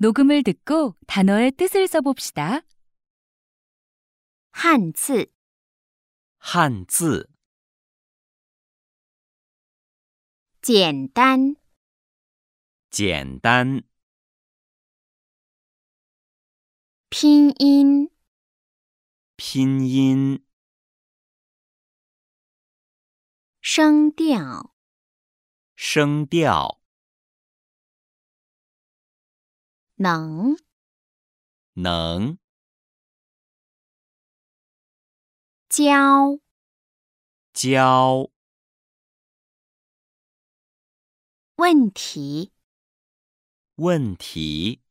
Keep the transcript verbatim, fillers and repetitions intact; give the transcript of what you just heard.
녹음을 듣고 단어의 뜻을 써봅시다. 汉字汉字简单简单拼音拼音声调声调能能教教问题问题